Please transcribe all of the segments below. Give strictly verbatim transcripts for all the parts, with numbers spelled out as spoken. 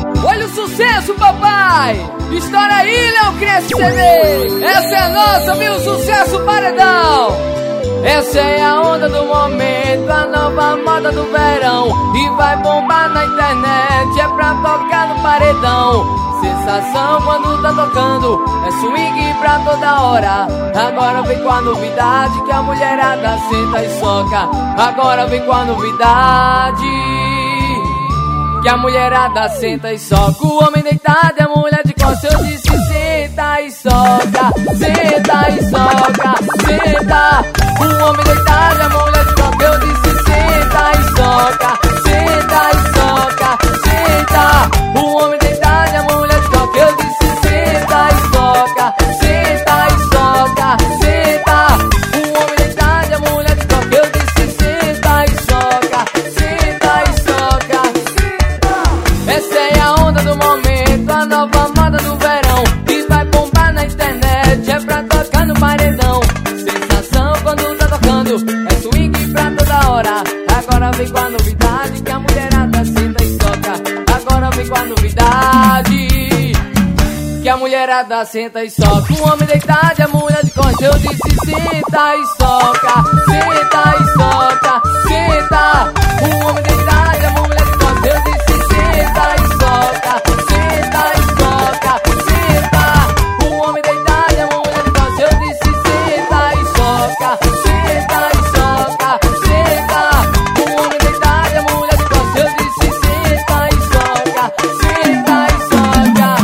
Olha o sucesso, papai! Estoura aí, Léo Cresce C D! Essa é a nossa, viu? Sucesso paredão! Essa é a onda do momento, a nova moda do verão. E vai bombar na internet, é pra tocar no paredão. Sensação quando tá tocando, é swing pra toda hora. Agora vem com a novidade que a mulherada senta e soca. Agora vem com a novidade que a mulherada senta e soca. O homem deitado e a mulher de costas. Eu disse senta e soca, senta e soca, senta. O homem deitado e a mulher de costas. Eu disse senta e soca, senta e soca, senta. O homem deitado e a mulher de costas. Eu disse senta e soca, senta e soca, senta. O homem deitado e a mulher de costas. Eu disse senta e soca, senta e soca, senta. Essa é a onda do momento, a nova moda do verão. E vai bombar na internet, é pra tocar no paredão. Sensação quando tá tocando, é swing pra toda hora. Agora vem com a novidade que a mulherada senta e soca. Agora vem com a novidade que a mulherada senta e soca. O homem deitado e a mulher de costas. Eu disse senta e soca, senta e soca, senta. O homem deitado e a mulher de costas. Eu disse senta e soca, senta e soca, senta. O homem deitado e a mulher de costas. Eu disse senta e soca, senta e soca, senta. O homem deitado e a mulher de costas. Eu disse senta e soca, senta e soca.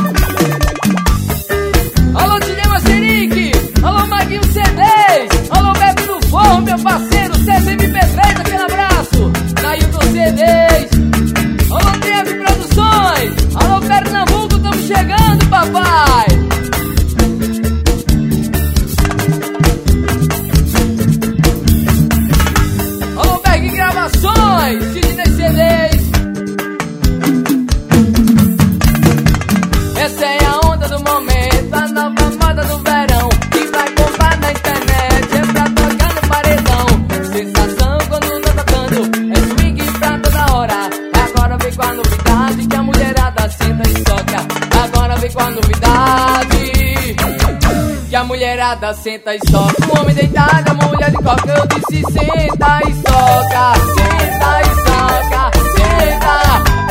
Alô, Cinema Serique, alô, Maguinho C dez, alô, Bebe do Forro, meu parceiro, C C M P três, aquele abraço, Nailton C dez, alô, T F Produções, alô, Pernambuco, tamo chegando, papai. Alô, Berg Gravações, Sidney C dez. Essa é a onda do momento, a nova moda do verão. E vai bombar na internet, é pra tocar no paredão. Sensação quando tá tocando, é swing pra toda hora. Agora vem com a novidade que a mulherada senta e soca. Agora vem com a novidade que a mulherada senta e soca. O homem deitado, a mulher de coca. Eu disse senta e soca, senta e soca, senta.